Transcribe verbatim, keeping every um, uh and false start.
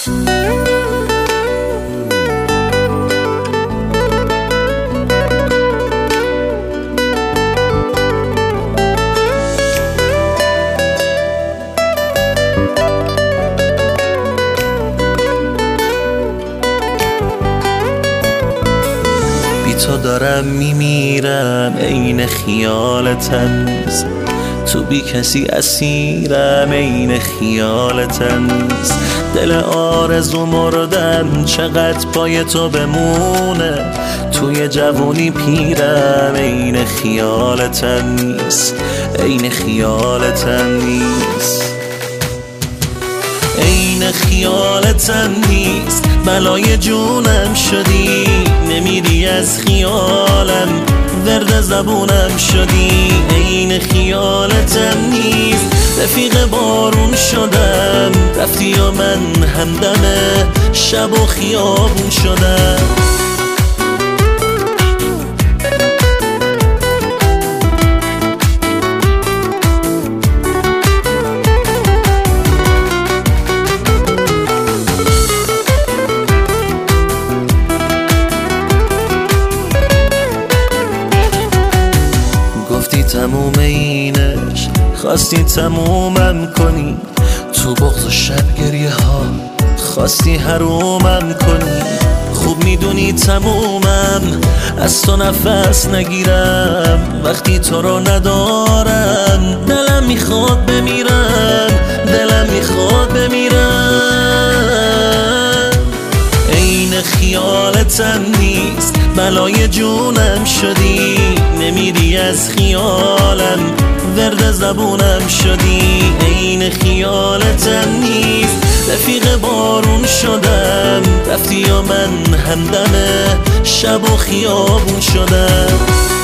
تو دارم میمیرم عین خیالتم نیست، تو بی کسی اسیرم عین خیالتم نیست. دل آرزو مردم چقدر پای تو بمونه، توی جوونی پیرم عین خیالتم نیست، عین خیالتم نیست، عین خیالتم نیست. بلای جونم شدی، نمیری از خیالم، ورد زبونم شدی، عین خیالتم نیست. رفیق بارون شدم، رفتی و من همدم شب و خیابون شدم. تموم اینش خواستی تمومم کنی، تو بغض و شب گریه ها خواستی حرومم کنی. خوب میدونی تمومم، از تو نفس نگیرم، وقتی تو رو ندارم دلم میخواد بمیرم، دلم میخواد بمیرم. عین خیالتم نیست، بلای جونم شدی، نمیری از خیالم، ورد زبونم شدی، عین خیالتم نیست. رفیق بارون شدم، رفتی و من همدم شب و خیابون شدم.